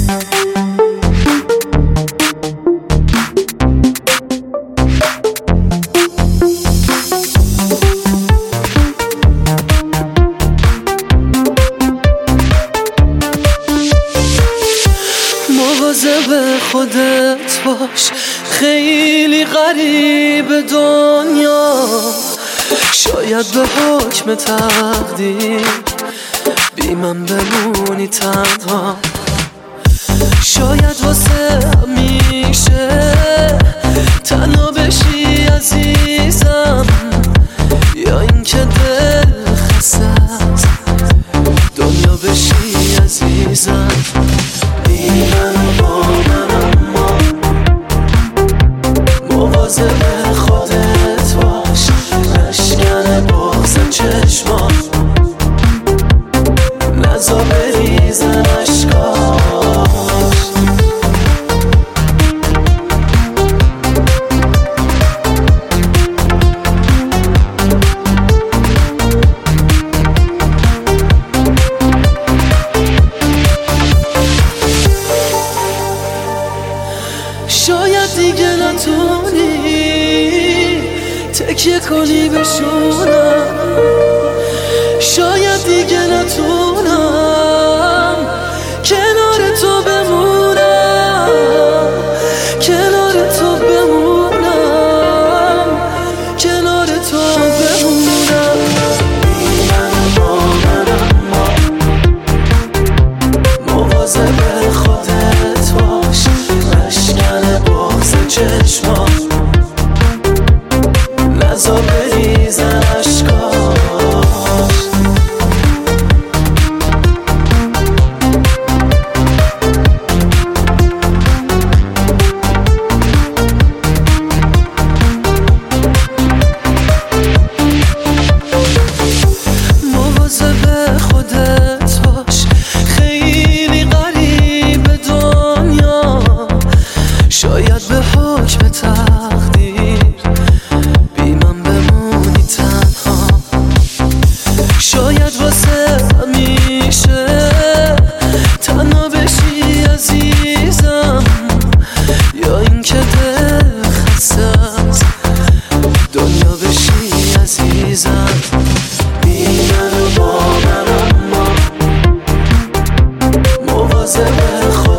مواظب خودت باش، خیلی غریب دنیا. شاید به حکم تقدیر بی من بمونی تنها. شاید واسه همیشه تنها بشی عزیزم، یا اینکه دل خسته دنیا بشی عزیزم. بی من با من اما مواظب خودت باش، نشکن بغض چشمان، نزا بریزن اشکاش. شاید دیگه نتونی تکیه کنی به شونم، شاید دیگه نتونم کنار تو بمونم، کنار تو بمونم، کنار تو بمونم. من با من اما مواظب خودت باش، نشکن بغض چشمان، نزا بریزن اشکاش. مواظب خودت باش، خیلی غریب دنیا. شاید به حکم تقدیر بی من بمونی تنها. شاید واسه همیشه تنها بشی عزیزم، یا اینکه دل خسته دنیا بشی عزیزم. بی من با من اما مواظب خودت